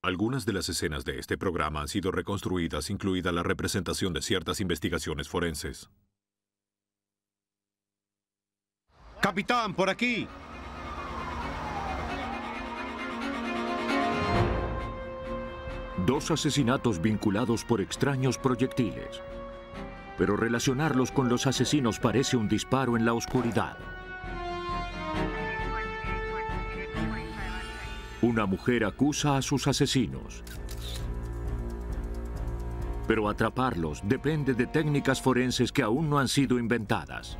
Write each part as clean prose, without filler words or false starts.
Algunas de las escenas de este programa han sido reconstruidas, incluida la representación de ciertas investigaciones forenses. ¡Capitán, por aquí! Dos asesinatos vinculados por extraños proyectiles. Pero relacionarlos con los asesinos parece un disparo en la oscuridad. Una mujer acusa a sus asesinos. Pero atraparlos depende de técnicas forenses que aún no han sido inventadas.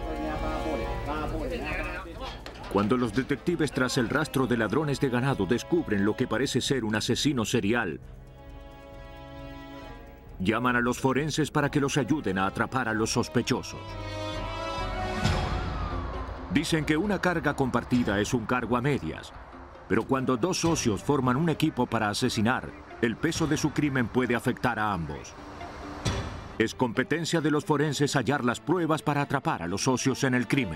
Cuando los detectives tras el rastro de ladrones de ganado descubren lo que parece ser un asesino serial, llaman a los forenses para que los ayuden a atrapar a los sospechosos. Dicen que una carga compartida es un cargo a medias, pero cuando dos socios forman un equipo para asesinar, el peso de su crimen puede afectar a ambos. Es competencia de los forenses hallar las pruebas para atrapar a los socios en el crimen.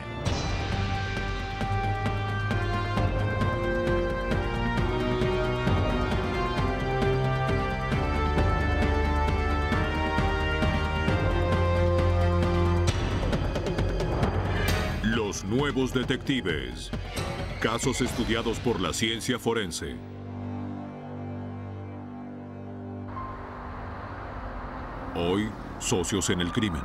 Los nuevos detectives. Casos estudiados por la ciencia forense. Hoy, socios en el crimen.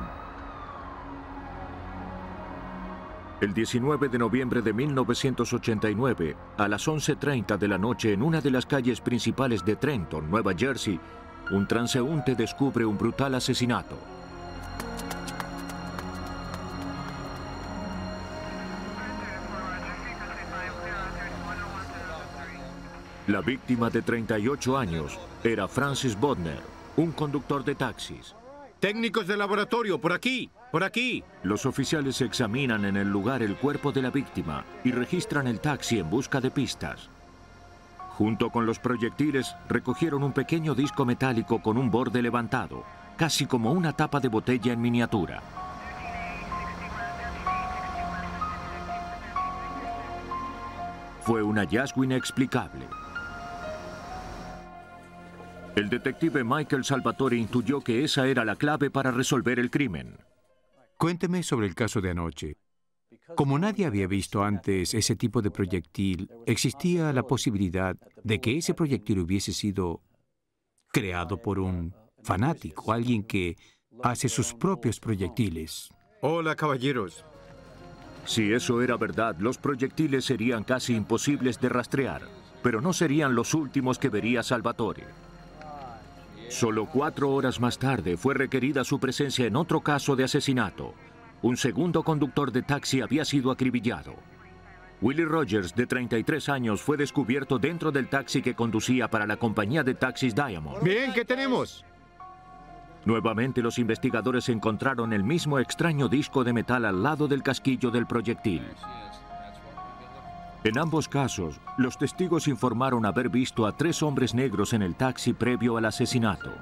El 19 de noviembre de 1989, a las 11:30 de la noche en una de las calles principales de Trenton, Nueva Jersey, un transeúnte descubre un brutal asesinato. La víctima de 38 años era Francis Bodner, un conductor de taxis. ¡Técnicos de laboratorio, por aquí! ¡Por aquí! Los oficiales examinan en el lugar el cuerpo de la víctima y registran el taxi en busca de pistas. Junto con los proyectiles, recogieron un pequeño disco metálico con un borde levantado, casi como una tapa de botella en miniatura. Fue un hallazgo inexplicable. El detective Michael Salvatore intuyó que esa era la clave para resolver el crimen. Cuénteme sobre el caso de anoche. Como nadie había visto antes ese tipo de proyectil, existía la posibilidad de que ese proyectil hubiese sido creado por un fanático, alguien que hace sus propios proyectiles. Hola, caballeros. Si eso era verdad, los proyectiles serían casi imposibles de rastrear, pero no serían los últimos que vería Salvatore. Solo 4 horas más tarde fue requerida su presencia en otro caso de asesinato. Un segundo conductor de taxi había sido acribillado. Willie Rogers, de 33 años, fue descubierto dentro del taxi que conducía para la compañía de taxis Diamond. Bien, ¿qué tenemos? Nuevamente los investigadores encontraron el mismo extraño disco de metal al lado del casquillo del proyectil. En ambos casos, los testigos informaron haber visto a 3 hombres negros en el taxi previo al asesinato.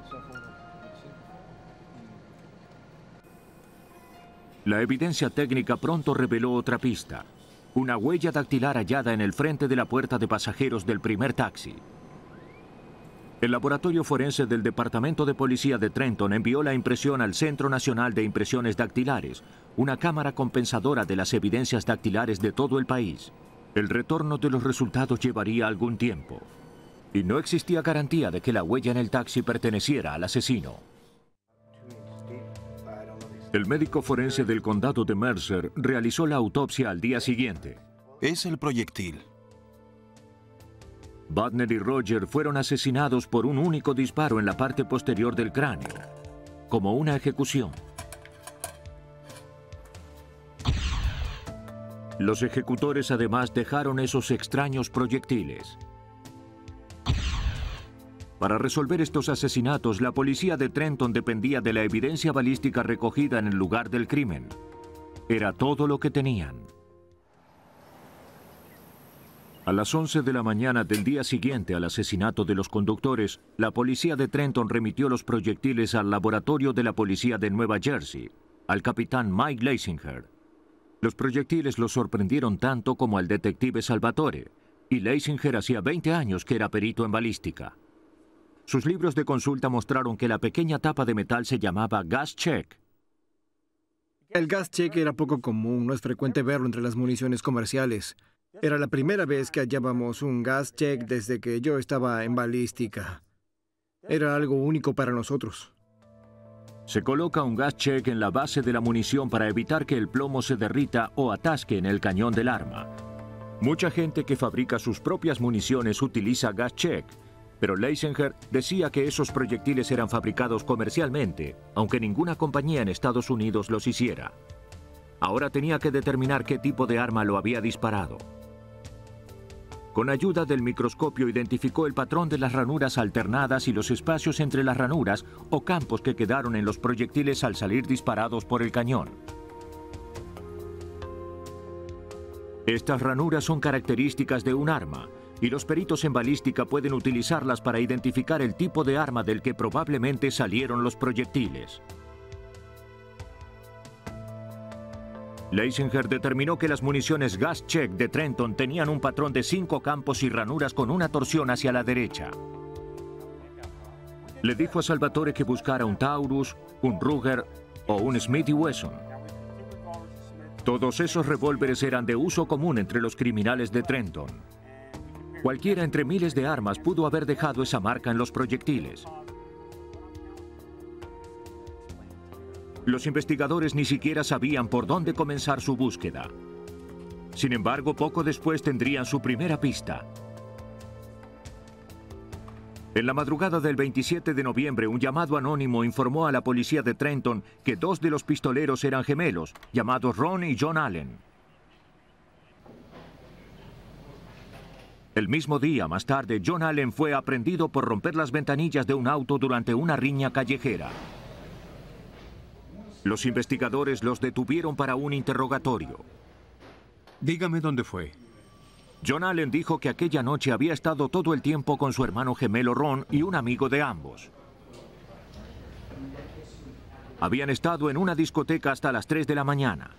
La evidencia técnica pronto reveló otra pista: una huella dactilar hallada en el frente de la puerta de pasajeros del primer taxi. El laboratorio forense del Departamento de Policía de Trenton envió la impresión al Centro Nacional de Impresiones Dactilares, una cámara compensadora de las evidencias dactilares de todo el país. El retorno de los resultados llevaría algún tiempo, y no existía garantía de que la huella en el taxi perteneciera al asesino. El médico forense del condado de Mercer realizó la autopsia al día siguiente. Es el proyectil. Bodner y Roger fueron asesinados por un único disparo en la parte posterior del cráneo, como una ejecución. Los ejecutores además dejaron esos extraños proyectiles. Para resolver estos asesinatos, la policía de Trenton dependía de la evidencia balística recogida en el lugar del crimen. Era todo lo que tenían. A las 11 de la mañana del día siguiente al asesinato de los conductores, la policía de Trenton remitió los proyectiles al laboratorio de la policía de Nueva Jersey, al capitán Mike Leisinger. Los proyectiles los sorprendieron tanto como al detective Salvatore, y Leisinger hacía 20 años que era perito en balística. Sus libros de consulta mostraron que la pequeña tapa de metal se llamaba gas check. El gas check era poco común, no es frecuente verlo entre las municiones comerciales. Era la primera vez que hallábamos un gas check desde que yo estaba en balística. Era algo único para nosotros. Se coloca un gas check en la base de la munición para evitar que el plomo se derrita o atasque en el cañón del arma. Mucha gente que fabrica sus propias municiones utiliza gas check, pero Leisinger decía que esos proyectiles eran fabricados comercialmente, aunque ninguna compañía en Estados Unidos los hiciera. Ahora tenía que determinar qué tipo de arma lo había disparado. Con ayuda del microscopio identificó el patrón de las ranuras alternadas y los espacios entre las ranuras o campos que quedaron en los proyectiles al salir disparados por el cañón. Estas ranuras son características de un arma, y los peritos en balística pueden utilizarlas para identificar el tipo de arma del que probablemente salieron los proyectiles. Leisinger determinó que las municiones gas check de Trenton tenían un patrón de 5 campos y ranuras con una torsión hacia la derecha. Le dijo a Salvatore que buscara un Taurus, un Ruger o un Smith & Wesson. Todos esos revólveres eran de uso común entre los criminales de Trenton. Cualquiera entre miles de armas pudo haber dejado esa marca en los proyectiles. Los investigadores ni siquiera sabían por dónde comenzar su búsqueda. Sin embargo, poco después tendrían su primera pista. En la madrugada del 27 de noviembre, un llamado anónimo informó a la policía de Trenton que 2 de los pistoleros eran gemelos, llamados Ron y John Allen. El mismo día, más tarde, John Allen fue aprehendido por romper las ventanillas de un auto durante una riña callejera. Los investigadores los detuvieron para un interrogatorio. Dígame dónde fue. John Allen dijo que aquella noche había estado todo el tiempo con su hermano gemelo Ron y un amigo de ambos. Habían estado en una discoteca hasta las 3 de la mañana.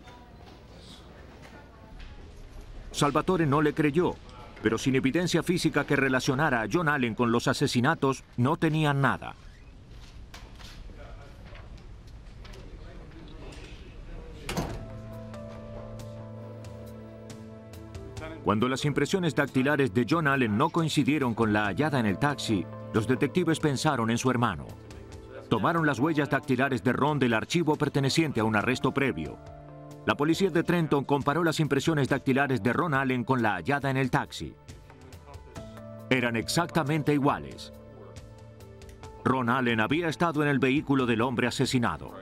Salvatore no le creyó, pero sin evidencia física que relacionara a John Allen con los asesinatos, no tenían nada. Cuando las impresiones dactilares de John Allen no coincidieron con la hallada en el taxi, los detectives pensaron en su hermano. Tomaron las huellas dactilares de Ron del archivo perteneciente a un arresto previo. La policía de Trenton comparó las impresiones dactilares de Ron Allen con la hallada en el taxi. Eran exactamente iguales. Ron Allen había estado en el vehículo del hombre asesinado.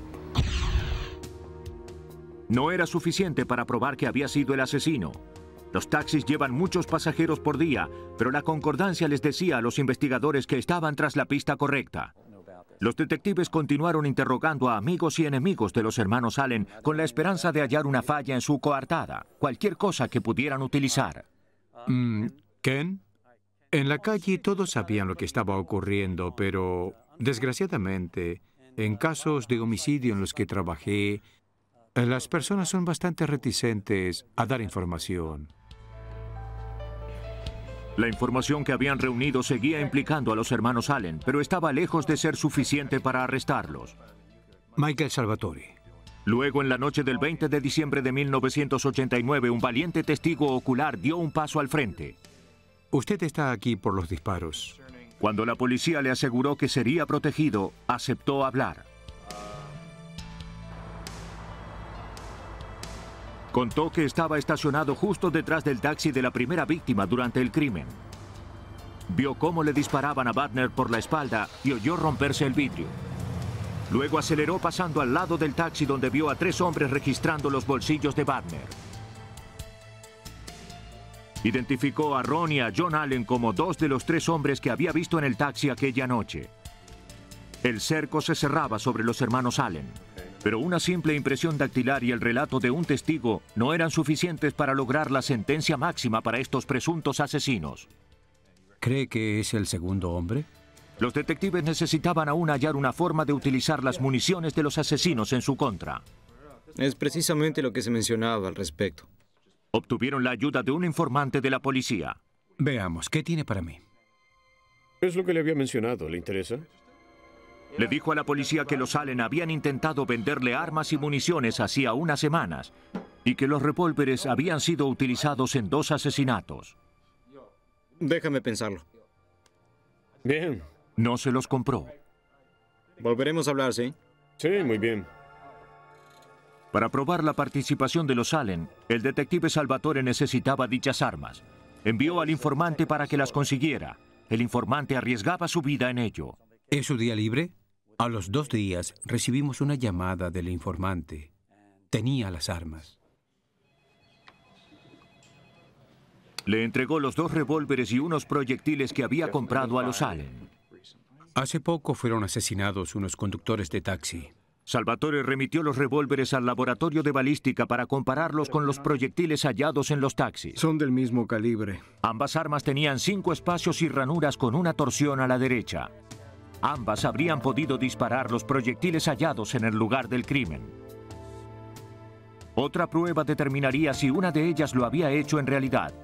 No era suficiente para probar que había sido el asesino. Los taxis llevan muchos pasajeros por día, pero la concordancia les decía a los investigadores que estaban tras la pista correcta. Los detectives continuaron interrogando a amigos y enemigos de los hermanos Allen con la esperanza de hallar una falla en su coartada, cualquier cosa que pudieran utilizar. ¿Ken? En la calle todos sabían lo que estaba ocurriendo, pero desgraciadamente, en casos de homicidio en los que trabajé, las personas son bastante reticentes a dar información. La información que habían reunido seguía implicando a los hermanos Allen, pero estaba lejos de ser suficiente para arrestarlos. Michael Salvatore. Luego, en la noche del 20 de diciembre de 1989, un valiente testigo ocular dio un paso al frente. Usted está aquí por los disparos. Cuando la policía le aseguró que sería protegido, aceptó hablar. Contó que estaba estacionado justo detrás del taxi de la primera víctima durante el crimen. Vio cómo le disparaban a Butner por la espalda y oyó romperse el vidrio. Luego aceleró pasando al lado del taxi donde vio a 3 hombres registrando los bolsillos de Butner. Identificó a Ron y a John Allen como 2 de los 3 hombres que había visto en el taxi aquella noche. El cerco se cerraba sobre los hermanos Allen. Pero una simple impresión dactilar y el relato de un testigo no eran suficientes para lograr la sentencia máxima para estos presuntos asesinos. ¿Cree que es el segundo hombre? Los detectives necesitaban aún hallar una forma de utilizar las municiones de los asesinos en su contra. Es precisamente lo que se mencionaba al respecto. Obtuvieron la ayuda de un informante de la policía. Veamos, ¿qué tiene para mí? Es lo que le había mencionado. ¿Le interesa? Le dijo a la policía que los Allen habían intentado venderle armas y municiones hacía unas semanas y que los revólveres habían sido utilizados en 2 asesinatos. Déjame pensarlo. Bien. No se los compró. Volveremos a hablar, ¿sí? Sí, muy bien. Para probar la participación de los Allen, el detective Salvatore necesitaba dichas armas. Envió al informante para que las consiguiera. El informante arriesgaba su vida en ello. ¿Es su día libre? A los 2 días recibimos una llamada del informante. Tenía las armas. Le entregó los 2 revólveres y unos proyectiles que había comprado a los Allen. Hace poco fueron asesinados unos conductores de taxi. Salvatore remitió los revólveres al laboratorio de balística para compararlos con los proyectiles hallados en los taxis. Son del mismo calibre. Ambas armas tenían 5 espacios y ranuras con una torsión a la derecha. Ambas habrían podido disparar los proyectiles hallados en el lugar del crimen. Otra prueba determinaría si una de ellas lo había hecho en realidad.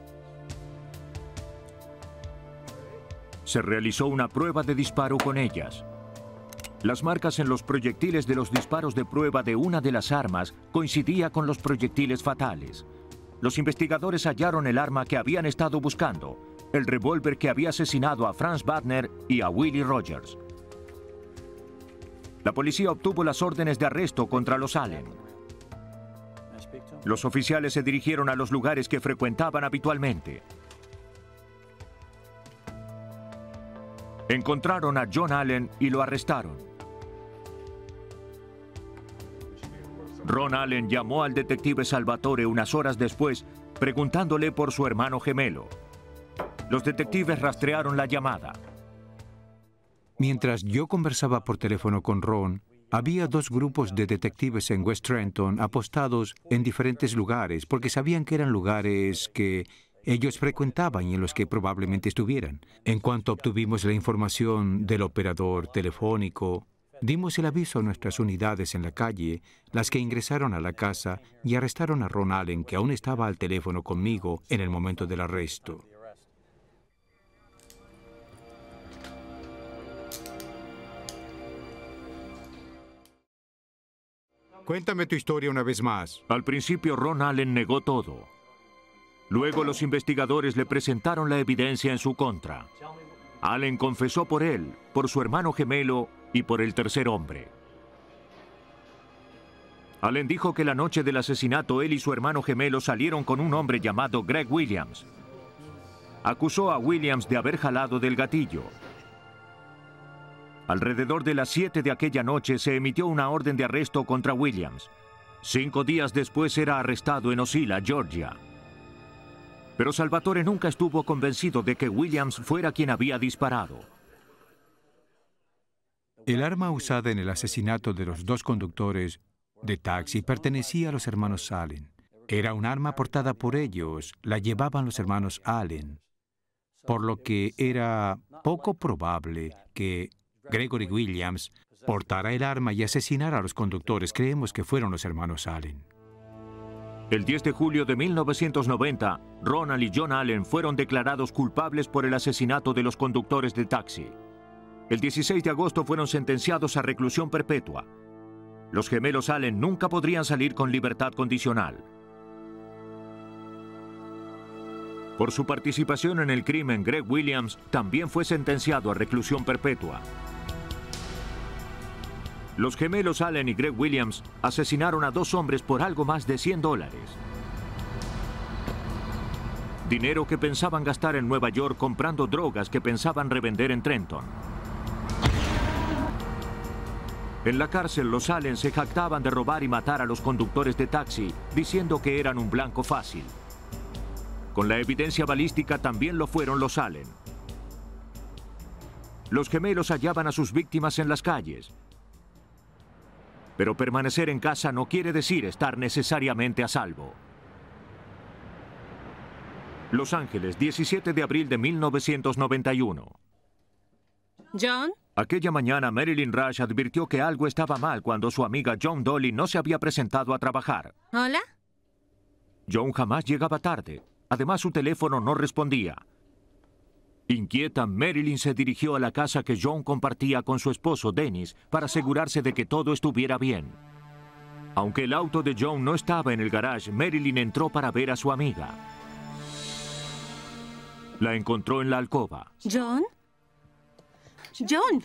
Se realizó una prueba de disparo con ellas. Las marcas en los proyectiles de los disparos de prueba de una de las armas coincidía con los proyectiles fatales. Los investigadores hallaron el arma que habían estado buscando, el revólver que había asesinado a Franz Wagner y a Willie Rogers. La policía obtuvo las órdenes de arresto contra los Allen. Los oficiales se dirigieron a los lugares que frecuentaban habitualmente. Encontraron a John Allen y lo arrestaron. Ron Allen llamó al detective Salvatore unas horas después, preguntándole por su hermano gemelo. Los detectives rastrearon la llamada. Mientras yo conversaba por teléfono con Ron, había 2 grupos de detectives en West Trenton apostados en diferentes lugares porque sabían que eran lugares que ellos frecuentaban y en los que probablemente estuvieran. En cuanto obtuvimos la información del operador telefónico, dimos el aviso a nuestras unidades en la calle, las que ingresaron a la casa y arrestaron a Ron Allen, que aún estaba al teléfono conmigo en el momento del arresto. Cuéntame tu historia una vez más. Al principio Ron Allen negó todo. Luego los investigadores le presentaron la evidencia en su contra. Allen confesó por él, por su hermano gemelo y por el tercer hombre. Allen dijo que la noche del asesinato él y su hermano gemelo salieron con un hombre llamado Greg Williams. Acusó a Williams de haber jalado del gatillo. Alrededor de las 7 de aquella noche se emitió una orden de arresto contra Williams. 5 días después era arrestado en Ocilla, Georgia. Pero Salvatore nunca estuvo convencido de que Williams fuera quien había disparado. El arma usada en el asesinato de los 2 conductores de taxi pertenecía a los hermanos Allen. Era un arma portada por ellos, la llevaban los hermanos Allen, por lo que era poco probable que Gregory Williams portara el arma y asesinara a los conductores. Creemos que fueron los hermanos Allen. El 10 de julio de 1990, Ronald y John Allen fueron declarados culpables por el asesinato de los conductores de taxi. El 16 de agosto fueron sentenciados a reclusión perpetua. Los gemelos Allen nunca podrían salir con libertad condicional. Por su participación en el crimen, Greg Williams también fue sentenciado a reclusión perpetua. Los gemelos Allen y Greg Williams asesinaron a 2 hombres por algo más de $100. Dinero que pensaban gastar en Nueva York comprando drogas que pensaban revender en Trenton. En la cárcel, los Allen se jactaban de robar y matar a los conductores de taxi, diciendo que eran un blanco fácil. Con la evidencia balística también lo fueron los Allen. Los gemelos hallaban a sus víctimas en las calles. Pero permanecer en casa no quiere decir estar necesariamente a salvo. Los Ángeles, 17 de abril de 1991. ¿John? Aquella mañana, Marilyn Rush advirtió que algo estaba mal cuando su amiga John Dolly no se había presentado a trabajar. ¿Hola? John jamás llegaba tarde. Además, su teléfono no respondía. Inquieta, Marilyn se dirigió a la casa que John compartía con su esposo Dennis para asegurarse de que todo estuviera bien. Aunque el auto de John no estaba en el garage, Marilyn entró para ver a su amiga. La encontró en la alcoba. ¿John? ¿John?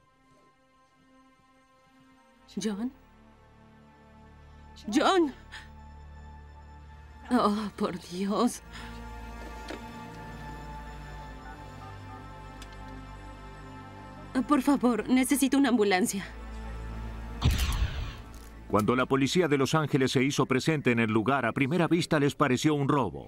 ¿John? ¿John? Oh, por Dios. Por favor, necesito una ambulancia. Cuando la policía de Los Ángeles se hizo presente en el lugar, a primera vista les pareció un robo.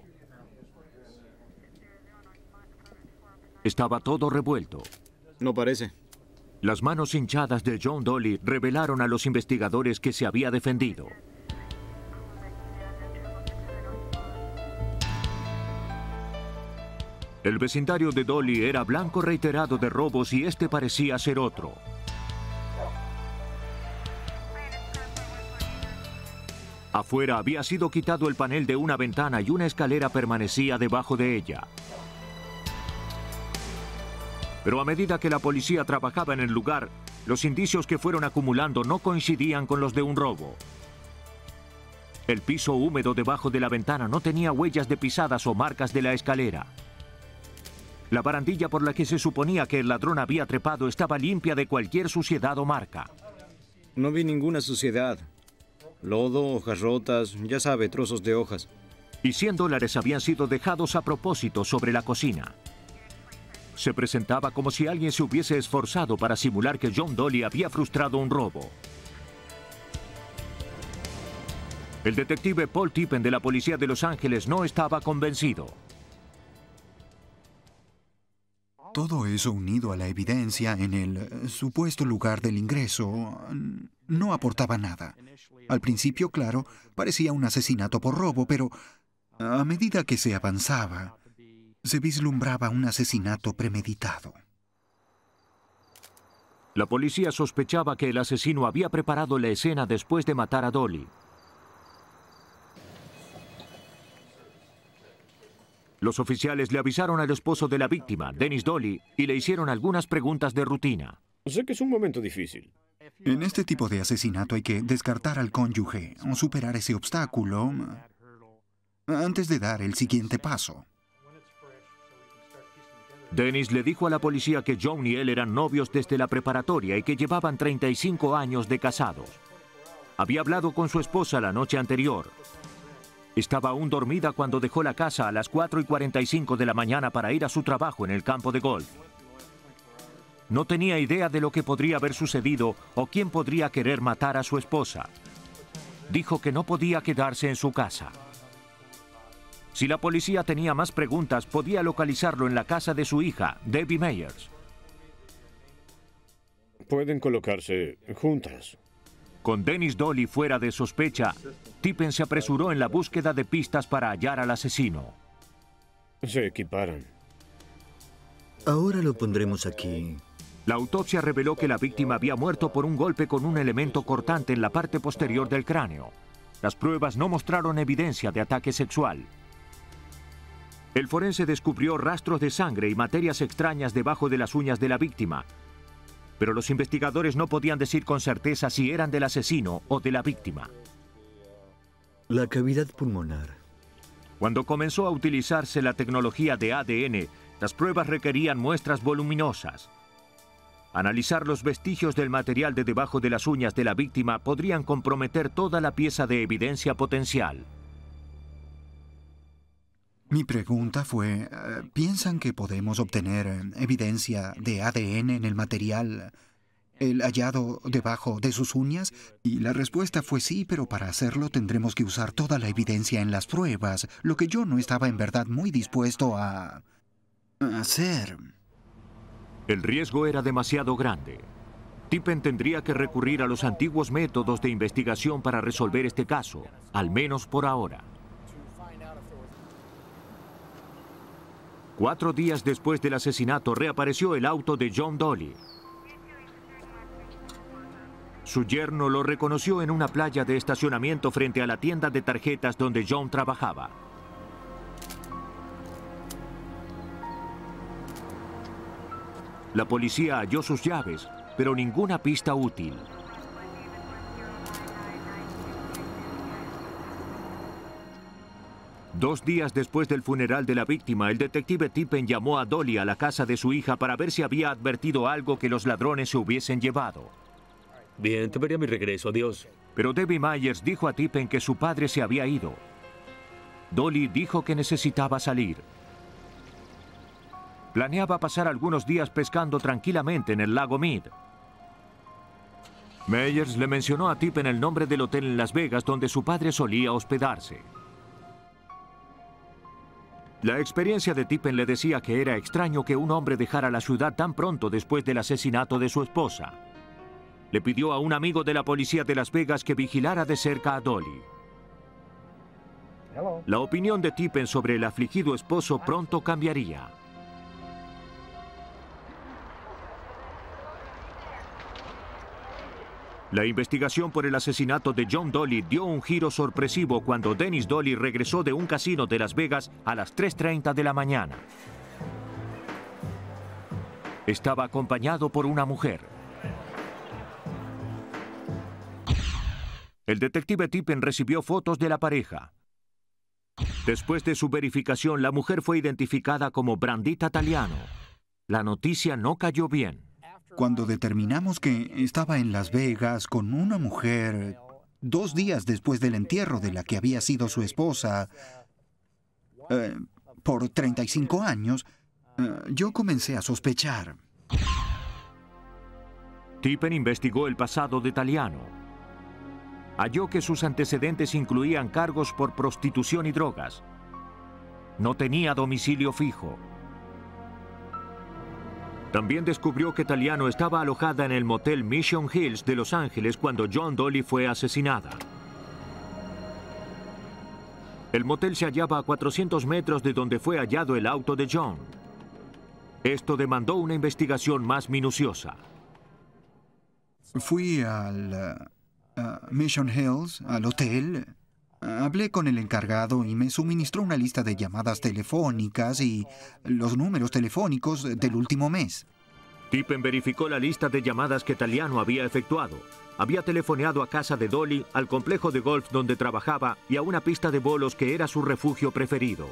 Estaba todo revuelto. No parece. Las manos hinchadas de John Dolly revelaron a los investigadores que se había defendido. El vecindario de Dolly era blanco reiterado de robos y este parecía ser otro. Afuera había sido quitado el panel de una ventana y una escalera permanecía debajo de ella. Pero a medida que la policía trabajaba en el lugar, los indicios que fueron acumulando no coincidían con los de un robo. El piso húmedo debajo de la ventana no tenía huellas de pisadas o marcas de la escalera. La barandilla por la que se suponía que el ladrón había trepado estaba limpia de cualquier suciedad o marca. No vi ninguna suciedad. Lodo, hojas rotas, ya sabe, trozos de hojas. Y $100 habían sido dejados a propósito sobre la cocina. Se presentaba como si alguien se hubiese esforzado para simular que John Dolly había frustrado un robo. El detective Paul Tippen de la policía de Los Ángeles no estaba convencido. Todo eso unido a la evidencia en el supuesto lugar del ingreso no aportaba nada. Al principio, claro, parecía un asesinato por robo, pero a medida que se avanzaba, se vislumbraba un asesinato premeditado. La policía sospechaba que el asesino había preparado la escena después de matar a Dolly. Los oficiales le avisaron al esposo de la víctima, Dennis Dolly, y le hicieron algunas preguntas de rutina. Sé que es un momento difícil. En este tipo de asesinato hay que descartar al cónyuge o superar ese obstáculo antes de dar el siguiente paso. Dennis le dijo a la policía que John y él eran novios desde la preparatoria y que llevaban 35 años de casados. Había hablado con su esposa la noche anterior. Estaba aún dormida cuando dejó la casa a las 4:45 de la mañana para ir a su trabajo en el campo de golf. No tenía idea de lo que podría haber sucedido o quién podría querer matar a su esposa. Dijo que no podía quedarse en su casa. Si la policía tenía más preguntas, podía localizarlo en la casa de su hija, Debbie Meyers. Pueden colocarse juntas. Con Dennis Dolly fuera de sospecha, Tippen se apresuró en la búsqueda de pistas para hallar al asesino. Se equiparan. Ahora lo pondremos aquí. La autopsia reveló que la víctima había muerto por un golpe con un elemento cortante en la parte posterior del cráneo. Las pruebas no mostraron evidencia de ataque sexual. El forense descubrió rastros de sangre y materias extrañas debajo de las uñas de la víctima, pero los investigadores no podían decir con certeza si eran del asesino o de la víctima. La cavidad pulmonar. Cuando comenzó a utilizarse la tecnología de ADN, las pruebas requerían muestras voluminosas. Analizar los vestigios del material de debajo de las uñas de la víctima podrían comprometer toda la pieza de evidencia potencial. Mi pregunta fue, ¿piensan que podemos obtener evidencia de ADN en el material, el hallado debajo de sus uñas? Y la respuesta fue sí, pero para hacerlo tendremos que usar toda la evidencia en las pruebas, lo que yo no estaba en verdad muy dispuesto a hacer. El riesgo era demasiado grande. Tippen tendría que recurrir a los antiguos métodos de investigación para resolver este caso, al menos por ahora. 4 días después del asesinato, reapareció el auto de John Dolly. Su yerno lo reconoció en una playa de estacionamiento frente a la tienda de tarjetas donde John trabajaba. La policía halló sus llaves, pero ninguna pista útil. Dos días después del funeral de la víctima, el detective Tippen llamó a Dolly a la casa de su hija para ver si había advertido algo que los ladrones se hubiesen llevado. Bien, te veré a mi regreso. Adiós. Pero Debbie Myers dijo a Tippen que su padre se había ido. Dolly dijo que necesitaba salir. Planeaba pasar algunos días pescando tranquilamente en el lago Mead. Myers le mencionó a Tippen el nombre del hotel en Las Vegas donde su padre solía hospedarse. La experiencia de Tippen le decía que era extraño que un hombre dejara la ciudad tan pronto después del asesinato de su esposa. Le pidió a un amigo de la policía de Las Vegas que vigilara de cerca a Dolly. La opinión de Tippen sobre el afligido esposo pronto cambiaría. La investigación por el asesinato de John Dolly dio un giro sorpresivo cuando Dennis Dolly regresó de un casino de Las Vegas a las 3:30 de la mañana. Estaba acompañado por una mujer. El detective Tippen recibió fotos de la pareja. Después de su verificación, la mujer fue identificada como Brandita Taliano. La noticia no cayó bien. Cuando determinamos que estaba en Las Vegas con una mujer 2 días después del entierro de la que había sido su esposa por 35 años, yo comencé a sospechar. Tippen investigó el pasado de Taliano. Halló que sus antecedentes incluían cargos por prostitución y drogas. No tenía domicilio fijo. También descubrió que Taliano estaba alojada en el motel Mission Hills de Los Ángeles cuando John Dolly fue asesinada. El motel se hallaba a 400 metros de donde fue hallado el auto de John. Esto demandó una investigación más minuciosa. Fui al Mission Hills, al hotel. Hablé con el encargado y me suministró una lista de llamadas telefónicas y los números telefónicos del último mes. Tippen verificó la lista de llamadas que Taliano había efectuado. Había telefoneado a casa de Dolly, al complejo de golf donde trabajaba y a una pista de bolos que era su refugio preferido.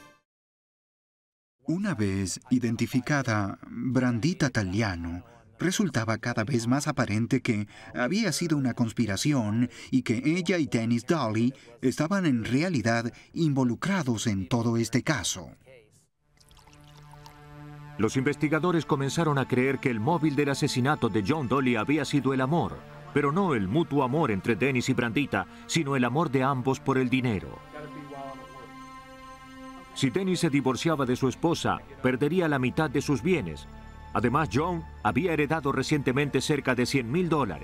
Una vez identificada Brandita Taliano, resultaba cada vez más aparente que había sido una conspiración y que ella y Dennis Dolly estaban en realidad involucrados en todo este caso. Los investigadores comenzaron a creer que el móvil del asesinato de John Dolly había sido el amor, pero no el mutuo amor entre Dennis y Brandita, sino el amor de ambos por el dinero. Si Dennis se divorciaba de su esposa, perdería la mitad de sus bienes. Además, John había heredado recientemente cerca de $100,000.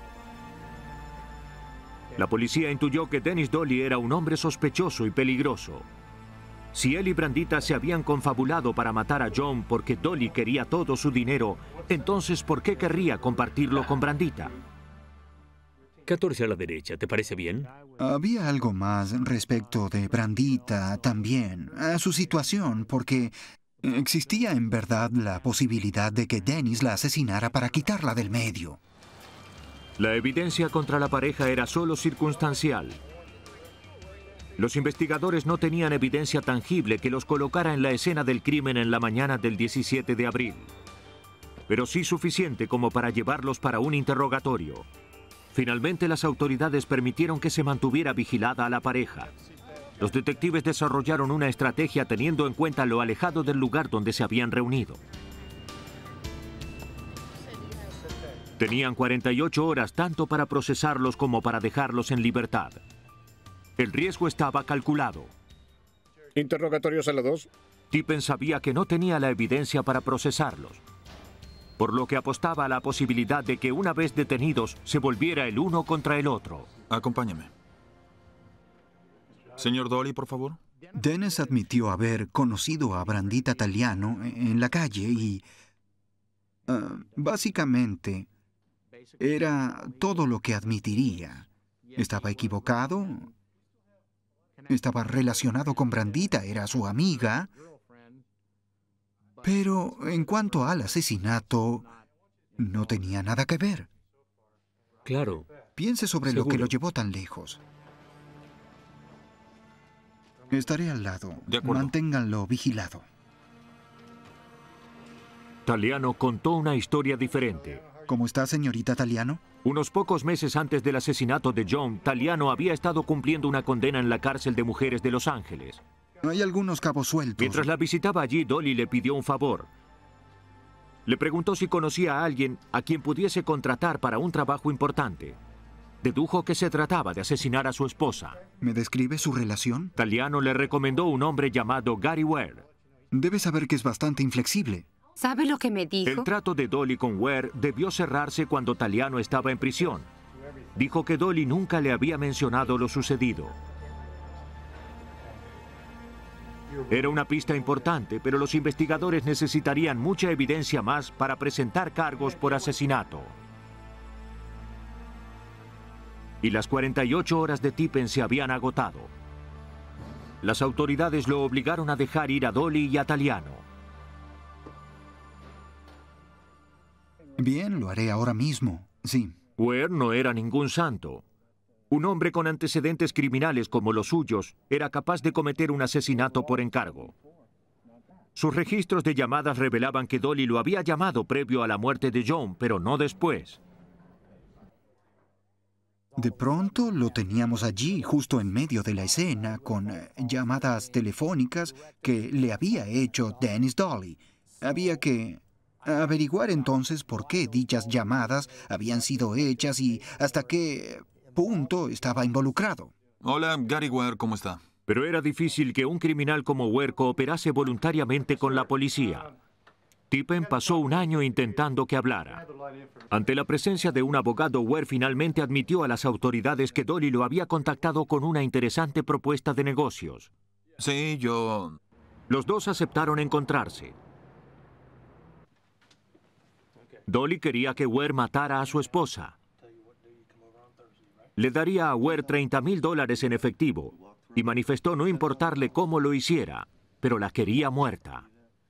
La policía intuyó que Dennis Dolly era un hombre sospechoso y peligroso. Si él y Brandita se habían confabulado para matar a John porque Dolly quería todo su dinero, entonces ¿por qué querría compartirlo con Brandita? 14 a la derecha, ¿te parece bien? Había algo más respecto de Brandita también, a su situación, porque existía en verdad la posibilidad de que Dennis la asesinara para quitarla del medio. La evidencia contra la pareja era solo circunstancial. Los investigadores no tenían evidencia tangible que los colocara en la escena del crimen en la mañana del 17 de abril, pero sí suficiente como para llevarlos para un interrogatorio. Finalmente, las autoridades permitieron que se mantuviera vigilada a la pareja. Los detectives desarrollaron una estrategia teniendo en cuenta lo alejado del lugar donde se habían reunido. Tenían 48 horas tanto para procesarlos como para dejarlos en libertad. El riesgo estaba calculado. ¿Interrogatorios a la 2? Tippen sabía que no tenía la evidencia para procesarlos, por lo que apostaba a la posibilidad de que una vez detenidos se volviera el uno contra el otro. Acompáñame. Señor Dolly, por favor. Dennis admitió haber conocido a Brandita Taliano en la calle y básicamente era todo lo que admitiría. ¿Estaba equivocado? Estaba relacionado con Brandita, era su amiga. Pero en cuanto al asesinato, no tenía nada que ver. Claro. Piense sobre lo que lo llevó tan lejos. Estaré al lado. De acuerdo. Manténganlo vigilado. Taliano contó una historia diferente. ¿Cómo está, señorita Taliano? Unos pocos meses antes del asesinato de John, Taliano había estado cumpliendo una condena en la cárcel de mujeres de Los Ángeles. Hay algunos cabos sueltos. Mientras la visitaba allí, Dolly le pidió un favor. Le preguntó si conocía a alguien a quien pudiese contratar para un trabajo importante. Dedujo que se trataba de asesinar a su esposa. ¿Me describe su relación? Taliano le recomendó un hombre llamado Gary Ware. Debe saber que es bastante inflexible. ¿Sabe lo que me dijo? El trato de Dolly con Ware debió cerrarse cuando Taliano estaba en prisión. Dijo que Dolly nunca le había mencionado lo sucedido. Era una pista importante, pero los investigadores necesitarían mucha evidencia más para presentar cargos por asesinato. Y las 48 horas de Tippen se habían agotado. Las autoridades lo obligaron a dejar ir a Dolly y a Taliano. Bien, lo haré ahora mismo, sí. Ware no era ningún santo. Un hombre con antecedentes criminales como los suyos era capaz de cometer un asesinato por encargo. Sus registros de llamadas revelaban que Dolly lo había llamado previo a la muerte de John, pero no después. De pronto lo teníamos allí, justo en medio de la escena, con llamadas telefónicas que le había hecho Dennis Dolly. Había que averiguar entonces por qué dichas llamadas habían sido hechas y hasta qué punto estaba involucrado. Hola, Gary Ware, ¿cómo está? Pero era difícil que un criminal como Ware cooperase voluntariamente con la policía. Tippen pasó un año intentando que hablara. Ante la presencia de un abogado, Ware finalmente admitió a las autoridades que Dolly lo había contactado con una interesante propuesta de negocios. Sí, yo... Los dos aceptaron encontrarse. Dolly quería que Ware matara a su esposa. Le daría a Ware $30,000 en efectivo y manifestó no importarle cómo lo hiciera, pero la quería muerta.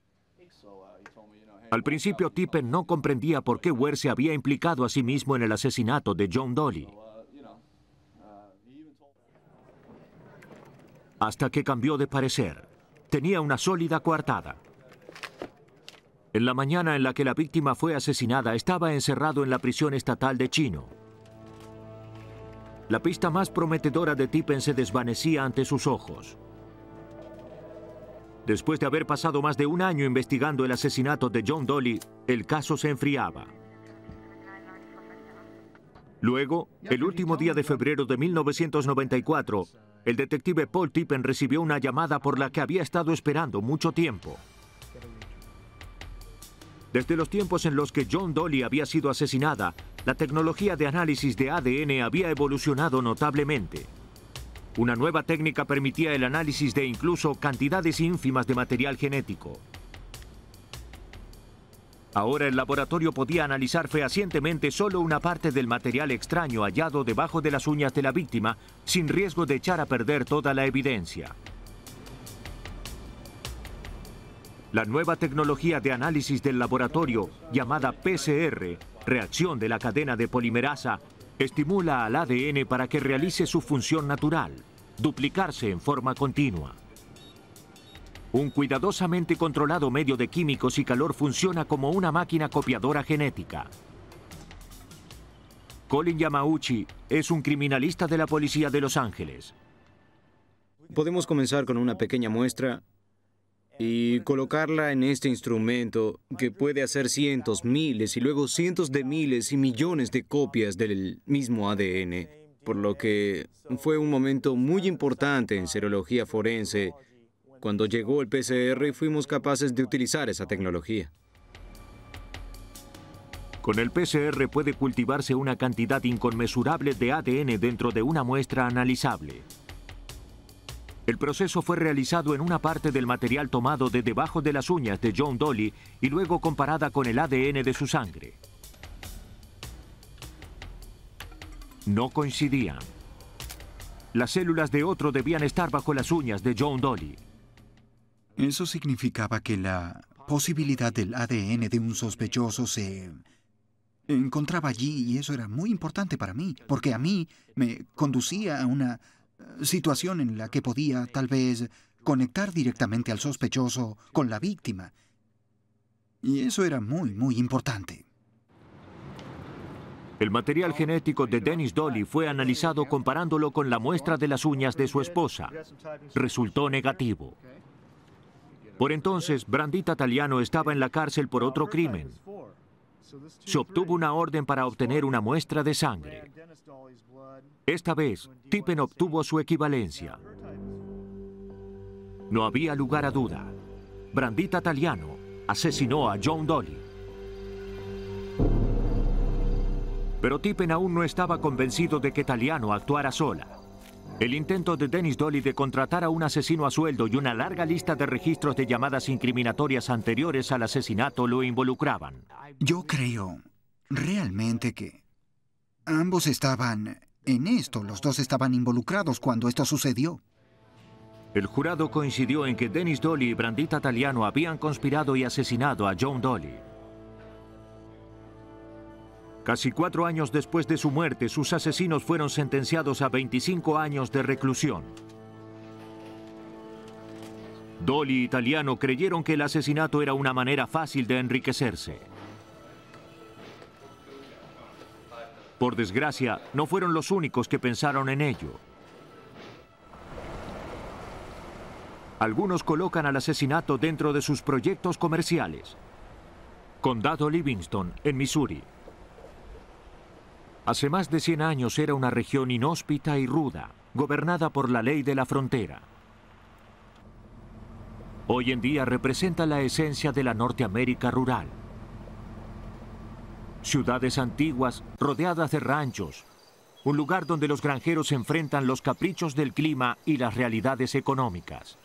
Al principio, Tippen no comprendía por qué Ware se había implicado a sí mismo en el asesinato de John Dolly. Hasta que cambió de parecer. Tenía una sólida coartada. En la mañana en la que la víctima fue asesinada, estaba encerrado en la prisión estatal de Chino. La pista más prometedora de Tippen se desvanecía ante sus ojos. Después de haber pasado más de un año investigando el asesinato de John Dolly, el caso se enfriaba. Luego, el último día de febrero de 1994, el detective Paul Tippen recibió una llamada por la que había estado esperando mucho tiempo. Desde los tiempos en los que John Dolly había sido asesinada, la tecnología de análisis de ADN había evolucionado notablemente. Una nueva técnica permitía el análisis de incluso cantidades ínfimas de material genético. Ahora el laboratorio podía analizar fehacientemente solo una parte del material extraño hallado debajo de las uñas de la víctima, sin riesgo de echar a perder toda la evidencia. La nueva tecnología de análisis del laboratorio, llamada PCR, reacción de la cadena de polimerasa, estimula al ADN para que realice su función natural, duplicarse en forma continua. Un cuidadosamente controlado medio de químicos y calor funciona como una máquina copiadora genética. Colin Yamauchi es un criminalista de la policía de Los Ángeles. Podemos comenzar con una pequeña muestra y colocarla en este instrumento que puede hacer cientos, miles y luego cientos de miles y millones de copias del mismo ADN, por lo que fue un momento muy importante en serología forense cuando llegó el PCR y fuimos capaces de utilizar esa tecnología. Con el PCR puede cultivarse una cantidad inconmensurable de ADN dentro de una muestra analizable. El proceso fue realizado en una parte del material tomado de debajo de las uñas de John Dolly y luego comparada con el ADN de su sangre. No coincidían. Las células de otro debían estar bajo las uñas de John Dolly. Eso significaba que la posibilidad del ADN de un sospechoso se encontraba allí, y eso era muy importante para mí, porque a mí me conducía a una situación en la que podía tal vez conectar directamente al sospechoso con la víctima. Y eso era muy, muy importante. El material genético de Dennis Dolly fue analizado comparándolo con la muestra de las uñas de su esposa. Resultó negativo. Por entonces, Brandita Taliano estaba en la cárcel por otro crimen. Se obtuvo una orden para obtener una muestra de sangre. Esta vez, Tippen obtuvo su equivalencia. No había lugar a duda. Brandita Taliano asesinó a John Dolly. Pero Tippen aún no estaba convencido de que Taliano actuara sola. El intento de Dennis Dolly de contratar a un asesino a sueldo y una larga lista de registros de llamadas incriminatorias anteriores al asesinato lo involucraban. Yo creo realmente que ambos estaban en esto. Los dos estaban involucrados cuando esto sucedió. El jurado coincidió en que Dennis Dolly y Brandita Taliano habían conspirado y asesinado a John Dolly. Casi 4 años después de su muerte, sus asesinos fueron sentenciados a 25 años de reclusión. Dolly y Taliano creyeron que el asesinato era una manera fácil de enriquecerse. Por desgracia, no fueron los únicos que pensaron en ello. Algunos colocan al asesinato dentro de sus proyectos comerciales. Condado Livingston, en Missouri. Hace más de 100 años era una región inhóspita y ruda, gobernada por la ley de la frontera. Hoy en día representa la esencia de la Norteamérica rural. Ciudades antiguas, rodeadas de ranchos, un lugar donde los granjeros enfrentan los caprichos del clima y las realidades económicas.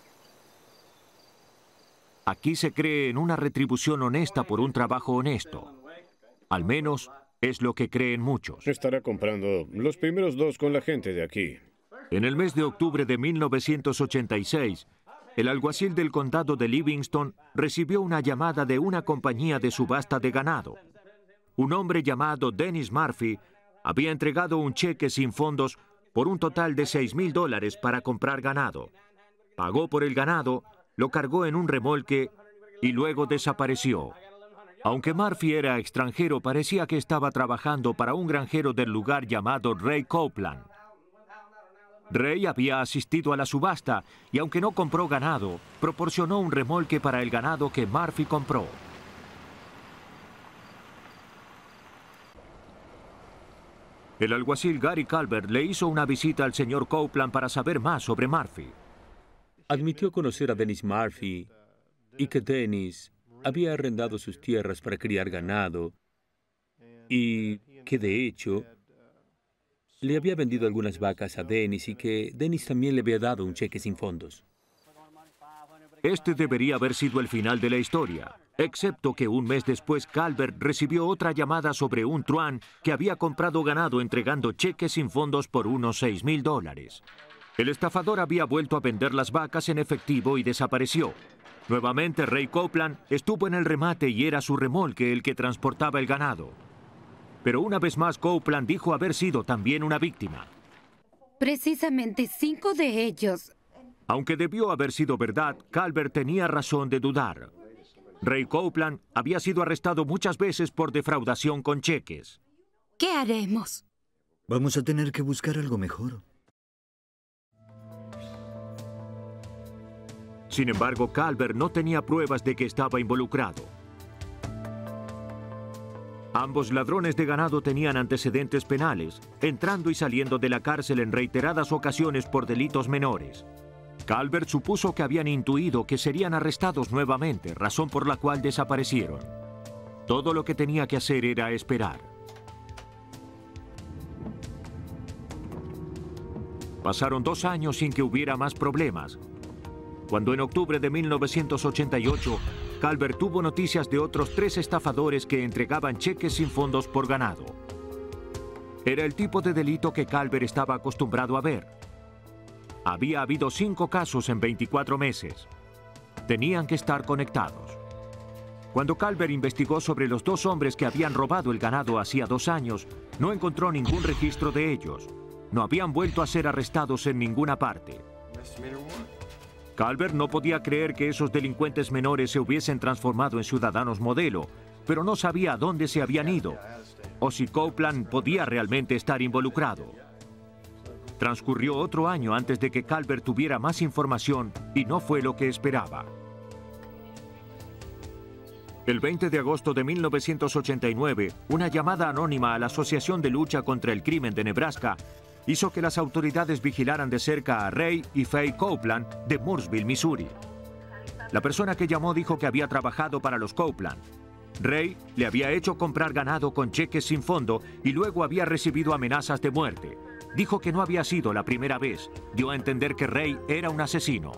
Aquí se cree en una retribución honesta por un trabajo honesto. Al menos es lo que creen muchos. Estará comprando los primeros 2 con la gente de aquí. En el mes de octubre de 1986, el alguacil del condado de Livingston recibió una llamada de una compañía de subasta de ganado. Un hombre llamado Dennis Murphy había entregado un cheque sin fondos por un total de $6,000 para comprar ganado. Pagó por el ganado, lo cargó en un remolque y luego desapareció. Aunque Murphy era extranjero, parecía que estaba trabajando para un granjero del lugar llamado Ray Copeland. Ray había asistido a la subasta y, aunque no compró ganado, proporcionó un remolque para el ganado que Murphy compró. El alguacil Gary Calvert le hizo una visita al señor Copeland para saber más sobre Murphy. Admitió conocer a Dennis Murphy y que Dennis había arrendado sus tierras para criar ganado y que, de hecho, le había vendido algunas vacas a Dennis y que Dennis también le había dado un cheque sin fondos. Este debería haber sido el final de la historia, excepto que un mes después Calvert recibió otra llamada sobre un truán que había comprado ganado entregando cheques sin fondos por unos $6,000. El estafador había vuelto a vender las vacas en efectivo y desapareció. Nuevamente Ray Copeland estuvo en el remate y era su remolque el que transportaba el ganado. Pero una vez más Copeland dijo haber sido también una víctima. Precisamente 5 de ellos. Aunque debió haber sido verdad, Calvert tenía razón de dudar. Ray Copeland había sido arrestado muchas veces por defraudación con cheques. ¿Qué haremos? Vamos a tener que buscar algo mejor. Sin embargo, Calvert no tenía pruebas de que estaba involucrado. Ambos ladrones de ganado tenían antecedentes penales, entrando y saliendo de la cárcel en reiteradas ocasiones por delitos menores. Calvert supuso que habían intuido que serían arrestados nuevamente, razón por la cual desaparecieron. Todo lo que tenía que hacer era esperar. Pasaron 2 años sin que hubiera más problemas, cuando en octubre de 1988, Calvert tuvo noticias de otros 3 estafadores que entregaban cheques sin fondos por ganado. Era el tipo de delito que Calvert estaba acostumbrado a ver. Había habido 5 casos en 24 meses. Tenían que estar conectados. Cuando Calvert investigó sobre los 2 hombres que habían robado el ganado hacía 2 años, no encontró ningún registro de ellos. No habían vuelto a ser arrestados en ninguna parte. Calvert no podía creer que esos delincuentes menores se hubiesen transformado en ciudadanos modelo, pero no sabía a dónde se habían ido, o si Copeland podía realmente estar involucrado. Transcurrió otro año antes de que Calvert tuviera más información y no fue lo que esperaba. El 20 de agosto de 1989, una llamada anónima a la Asociación de Lucha contra el Crimen de Nebraska hizo que las autoridades vigilaran de cerca a Ray y Faye Copeland de Mooresville, Missouri. La persona que llamó dijo que había trabajado para los Copeland. Ray le había hecho comprar ganado con cheques sin fondo y luego había recibido amenazas de muerte. Dijo que no había sido la primera vez. Dio a entender que Ray era un asesino.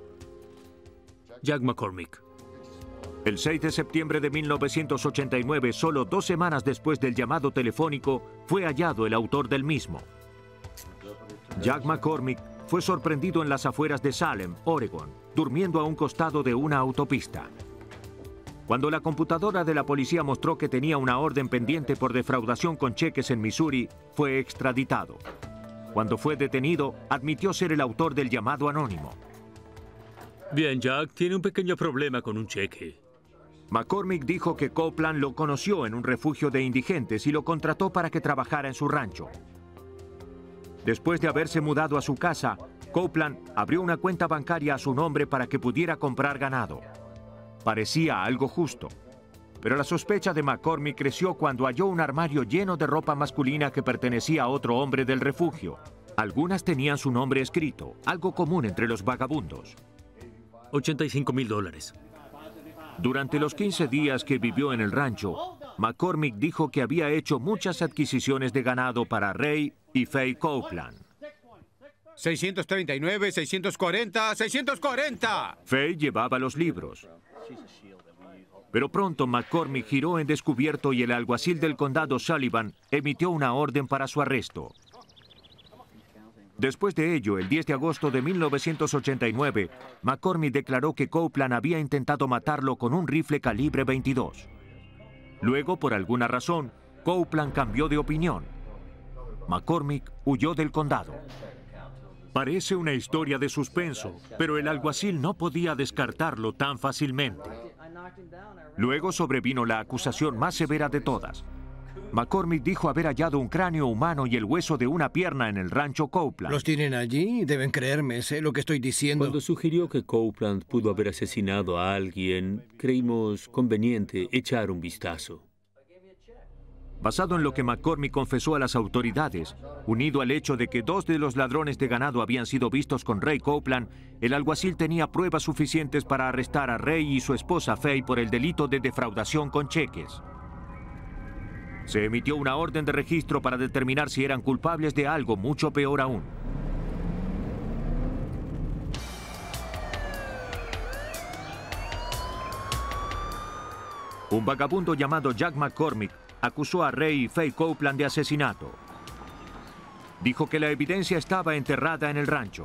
Jack McCormick. El 6 de septiembre de 1989, solo 2 semanas después del llamado telefónico, fue hallado el autor del mismo. Jack McCormick fue sorprendido en las afueras de Salem, Oregon, durmiendo a un costado de una autopista. Cuando la computadora de la policía mostró que tenía una orden pendiente por defraudación con cheques en Missouri, fue extraditado. Cuando fue detenido, admitió ser el autor del llamado anónimo. Bien, Jack, tiene un pequeño problema con un cheque. McCormick dijo que Copeland lo conoció en un refugio de indigentes y lo contrató para que trabajara en su rancho. Después de haberse mudado a su casa, Copeland abrió una cuenta bancaria a su nombre para que pudiera comprar ganado. Parecía algo justo, pero la sospecha de McCormick creció cuando halló un armario lleno de ropa masculina que pertenecía a otro hombre del refugio. Algunas tenían su nombre escrito, algo común entre los vagabundos. $85,000. Durante los 15 días que vivió en el rancho, McCormick dijo que había hecho muchas adquisiciones de ganado para Ray y Faye Copeland. 639, 640, 640. Faye llevaba los libros. Pero pronto McCormick giró en descubierto y el alguacil del condado Sullivan emitió una orden para su arresto. Después de ello, el 10 de agosto de 1989, McCormick declaró que Copeland había intentado matarlo con un rifle calibre 22. Luego, por alguna razón, Copeland cambió de opinión. McCormick huyó del condado. Parece una historia de suspenso, pero el alguacil no podía descartarlo tan fácilmente. Luego sobrevino la acusación más severa de todas. McCormick dijo haber hallado un cráneo humano y el hueso de una pierna en el rancho Copeland. ¿Los tienen allí? Deben creerme, sé lo que estoy diciendo. Cuando sugirió que Copeland pudo haber asesinado a alguien, creímos conveniente echar un vistazo. Basado en lo que McCormick confesó a las autoridades, unido al hecho de que 2 de los ladrones de ganado habían sido vistos con Ray Copeland, el alguacil tenía pruebas suficientes para arrestar a Ray y su esposa Faye por el delito de defraudación con cheques. Se emitió una orden de registro para determinar si eran culpables de algo mucho peor aún. Un vagabundo llamado Jack McCormick acusó a Ray y Faye Copeland de asesinato. Dijo que la evidencia estaba enterrada en el rancho.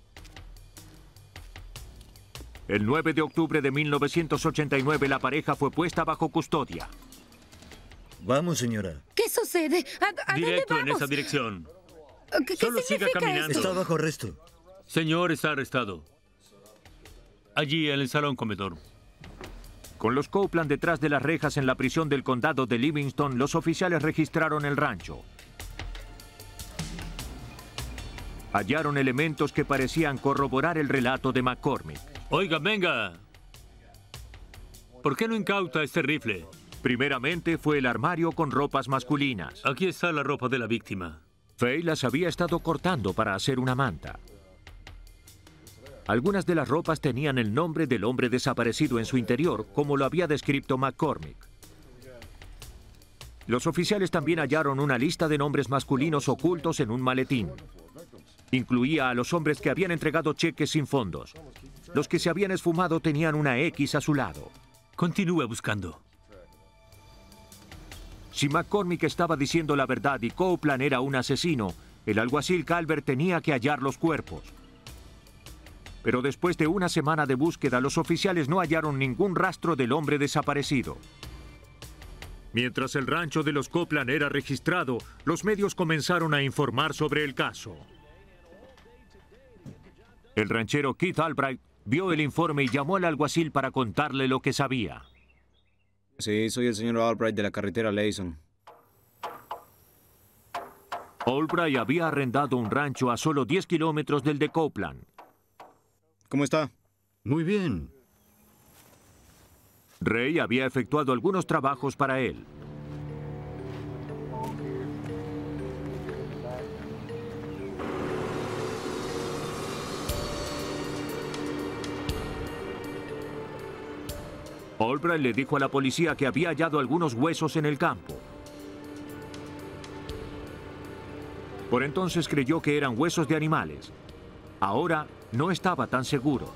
El 9 de octubre de 1989 la pareja fue puesta bajo custodia. Vamos, señora. ¿Qué sucede? ¿A Directo dónde vamos? en esa dirección. ¿Qué Solo siga significa caminando. esto? Está bajo arresto. Señor, está arrestado. Allí, en el salón comedor. Con los Copeland detrás de las rejas en la prisión del condado de Livingston, los oficiales registraron el rancho. Hallaron elementos que parecían corroborar el relato de McCormick. Oiga, venga. ¿Por qué no incauta este rifle? Primeramente fue el armario con ropas masculinas. Aquí está la ropa de la víctima. Faye las había estado cortando para hacer una manta. Algunas de las ropas tenían el nombre del hombre desaparecido en su interior, como lo había descrito McCormick. Los oficiales también hallaron una lista de nombres masculinos ocultos en un maletín. Incluía a los hombres que habían entregado cheques sin fondos. Los que se habían esfumado tenían una X a su lado. Continúe buscando. Si McCormick estaba diciendo la verdad y Copeland era un asesino, el alguacil Calvert tenía que hallar los cuerpos. Pero después de una semana de búsqueda, los oficiales no hallaron ningún rastro del hombre desaparecido. Mientras el rancho de los Copeland era registrado, los medios comenzaron a informar sobre el caso. El ranchero Keith Albright vio el informe y llamó al alguacil para contarle lo que sabía. Sí, soy el señor Albright de la carretera Layson. Albright había arrendado un rancho a solo 10 kilómetros del de Copeland. ¿Cómo está? Muy bien. Ray había efectuado algunos trabajos para él. Albright le dijo a la policía que había hallado algunos huesos en el campo. Por entonces creyó que eran huesos de animales. Ahora no estaba tan seguro.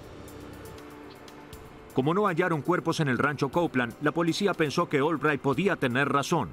Como no hallaron cuerpos en el rancho Copeland, la policía pensó que Albright podía tener razón.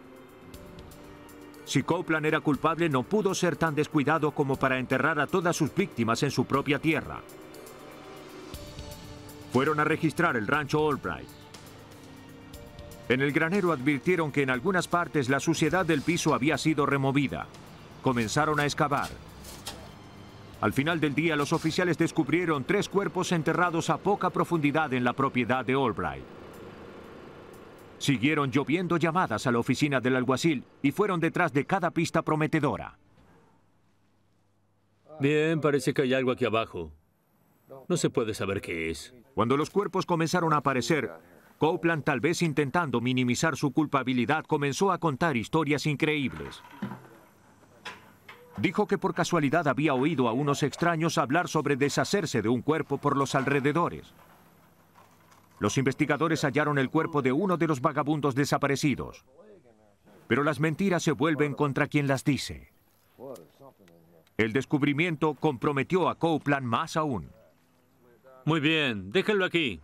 Si Copeland era culpable, no pudo ser tan descuidado como para enterrar a todas sus víctimas en su propia tierra. Fueron a registrar el rancho Albright. En el granero advirtieron que en algunas partes la suciedad del piso había sido removida. Comenzaron a excavar. Al final del día, los oficiales descubrieron 3 cuerpos enterrados a poca profundidad en la propiedad de Albright. Siguieron lloviendo llamadas a la oficina del alguacil y fueron detrás de cada pista prometedora. Bien, parece que hay algo aquí abajo. No se puede saber qué es. Cuando los cuerpos comenzaron a aparecer, Copeland, tal vez intentando minimizar su culpabilidad, comenzó a contar historias increíbles. Dijo que por casualidad había oído a unos extraños hablar sobre deshacerse de un cuerpo por los alrededores. Los investigadores hallaron el cuerpo de uno de los vagabundos desaparecidos. Pero las mentiras se vuelven contra quien las dice. El descubrimiento comprometió a Copeland más aún. Muy bien, déjenlo aquí.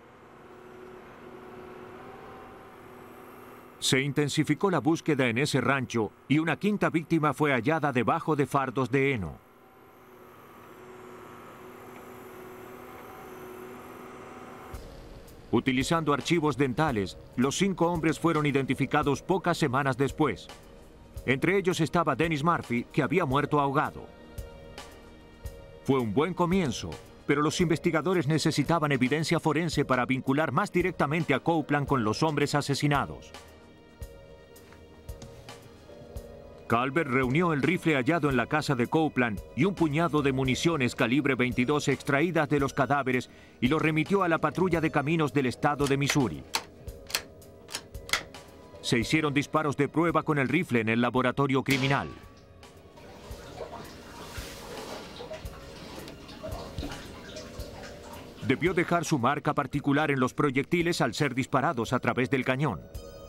Se intensificó la búsqueda en ese rancho y una quinta víctima fue hallada debajo de fardos de heno. Utilizando archivos dentales, los 5 hombres fueron identificados pocas semanas después. Entre ellos estaba Dennis Murphy, que había muerto ahogado. Fue un buen comienzo, pero los investigadores necesitaban evidencia forense para vincular más directamente a Copeland con los hombres asesinados. Calvert reunió el rifle hallado en la casa de Copeland y un puñado de municiones calibre 22 extraídas de los cadáveres y lo remitió a la patrulla de caminos del estado de Missouri. Se hicieron disparos de prueba con el rifle en el laboratorio criminal. Debió dejar su marca particular en los proyectiles al ser disparados a través del cañón.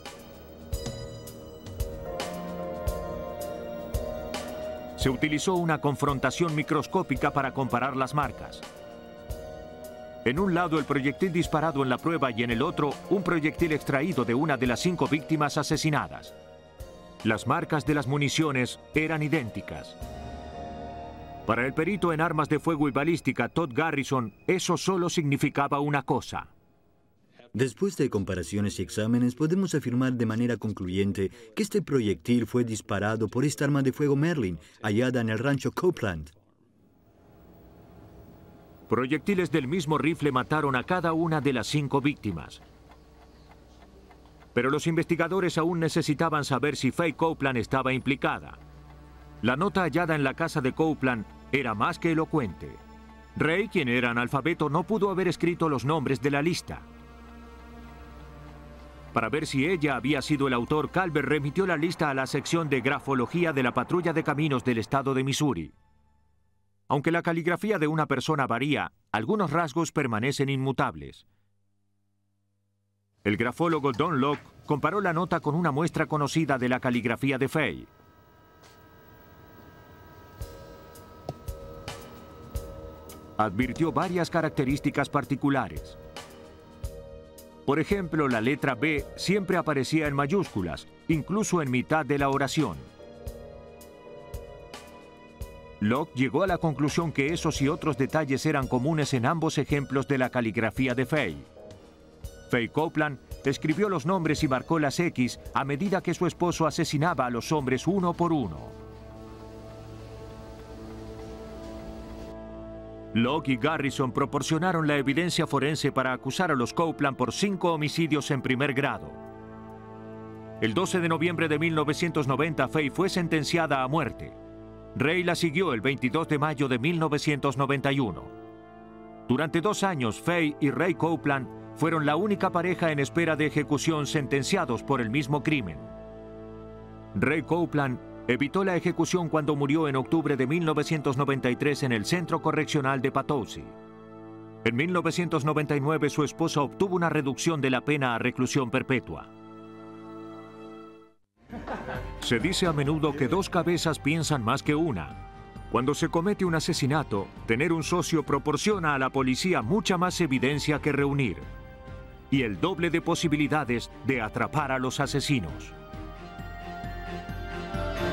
Se utilizó una confrontación microscópica para comparar las marcas. En un lado el proyectil disparado en la prueba y en el otro un proyectil extraído de una de las 5 víctimas asesinadas. Las marcas de las municiones eran idénticas. Para el perito en armas de fuego y balística, Todd Garrison, eso solo significaba una cosa. Después de comparaciones y exámenes, podemos afirmar de manera concluyente que este proyectil fue disparado por esta arma de fuego Merlin, hallada en el rancho Copeland. Proyectiles del mismo rifle mataron a cada una de las 5 víctimas. Pero los investigadores aún necesitaban saber si Faye Copeland estaba implicada. La nota hallada en la casa de Copeland era más que elocuente. Ray, quien era analfabeto, no pudo haber escrito los nombres de la lista. Para ver si ella había sido el autor, Calvert remitió la lista a la sección de grafología de la patrulla de caminos del estado de Missouri. Aunque la caligrafía de una persona varía, algunos rasgos permanecen inmutables. El grafólogo Don Locke comparó la nota con una muestra conocida de la caligrafía de Faye. Advirtió varias características particulares. Por ejemplo, la letra B siempre aparecía en mayúsculas, incluso en mitad de la oración. Locke llegó a la conclusión que esos y otros detalles eran comunes en ambos ejemplos de la caligrafía de Fay. Fay Copeland escribió los nombres y marcó las X a medida que su esposo asesinaba a los hombres uno por uno. Locke y Garrison proporcionaron la evidencia forense para acusar a los Copeland por 5 homicidios en primer grado. El 12 de noviembre de 1990, Fay fue sentenciada a muerte. Ray la siguió el 22 de mayo de 1991. Durante 2 años, Fay y Ray Copeland fueron la única pareja en espera de ejecución sentenciados por el mismo crimen. Ray Copeland evitó la ejecución cuando murió en octubre de 1993 en el Centro Correccional de Patousi. En 1999, su esposa obtuvo una reducción de la pena a reclusión perpetua. Se dice a menudo que 2 cabezas piensan más que una. Cuando se comete un asesinato, tener un socio proporciona a la policía mucha más evidencia que reunir, y el doble de posibilidades de atrapar a los asesinos.